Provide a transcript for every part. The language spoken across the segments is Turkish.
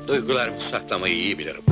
Duygularımı saklamayı iyi bilirim.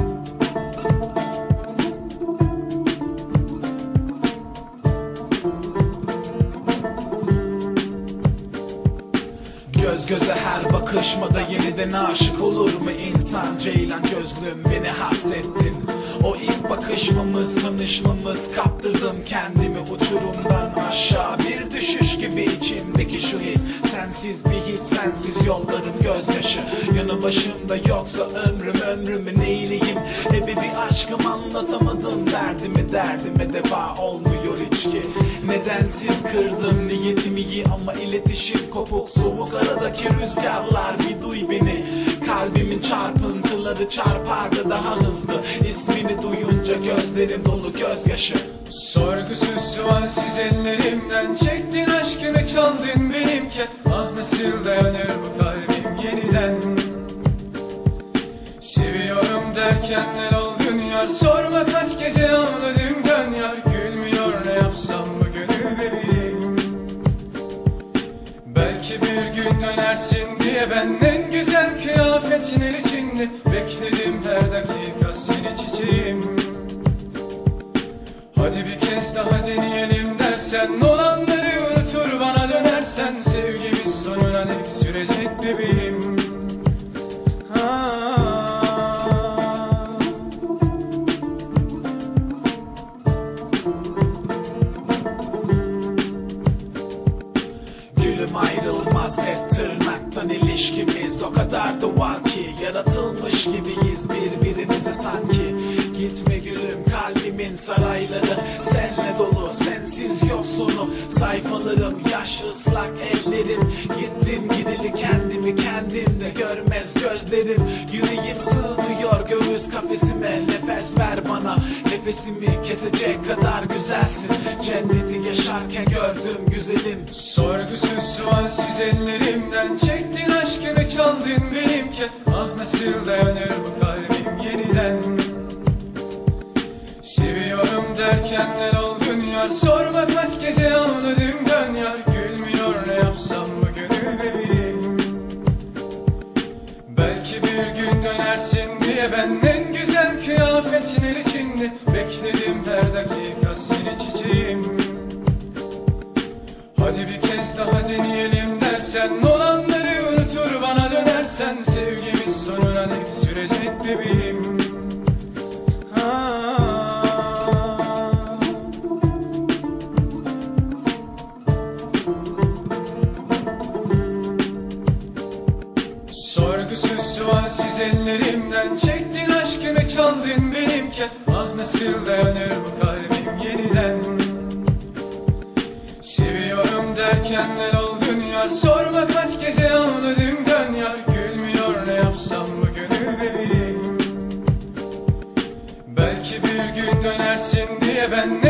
Göz göze her bakışmada yeniden aşık olur mu insan? Ceylan gözlüm beni hapsettin. O ilk bakışmamız, tanışmamız, kaptırdım kendimi uçurumdan aşağı. Bir düşüş gibi içimdeki şu his, sensiz bir his, sensiz yollarım gözyaşı. Yanı başımda yoksa ömrümü neyleyim? Ebedi aşkım anlatamadım derdime deva olmuyor içki. Nedensiz kırdım niyetimi iyi ama iletişim kopuk, soğuk aradaki rüzgarlar bir duy beni. Kalbimin çarpıntıları çarpardı daha hızlı, ismini duyunca gözlerim dolu gözyaşı. Sorgusuz sualsiz ellerimden çektin aşkını, çaldın benimken. Ah nasıl dayanır bu kalbim yeniden? Seviyorum derken ne oldun yar? Sorma kaç gece ağladım dön yar. Gülmüyor ne yapsam bu gönül bebeğim. Belki bir gün dönersin diye ben en güzel kıyafetin içinde bekledim her dakika seni çiçeğim. Hadi bir kez daha deneyelim dersen, olanları unutur bana dönersen, sevgimiz sonuna dek sürecek bebeğim. Gülüm ayrılmaz hep tırnaktan ilişkimiz, o kadar doğal ki yaratılmış gibiyiz birbirimize sanki. Gitme gülüm kalbimin sarayları senle dolu, sensiz yok sonu. Sayfalarım yaş ıslak ellerim, gittim gideli kendimi kendimde görmez gözlerim. Yüreğim sığmıyor göğüs kafesime, nefes ver bana, nefesimi kesecek kadar güzelsin. Cenneti yaşarken gördüm güzelim. Sorgusuz sualsiz ellerimden çektin aşkını, çaldın benimken. Ah nasıl dayanır bu kalbim yeniden? Seviyorum derken ne oldun yar? Sorma kaç gece ağladım dön yar. Gülmüyor ne yapsam bu gönül bebeğim. Belki bir gün dönersin diye ben en güzel kıyafetin içinde bekledim her dakika seni çiçeğim. Hadi bir kez daha deneyelim dersen, olanları unutur bana dönersen, sevgimiz sonuna dek sürecek bebeğim. Sorgusuz sualsiz ellerimden çektin aşkını, çaldın benimken. Ah nasıl dayanır bu kalbim yeniden? Seviyorum derken ne oldun yar? Sorma kaç gece ağladım dön yar. Gülmüyor ne yapsam bu gönül bebeğim. Belki bir gün dönersin diye ben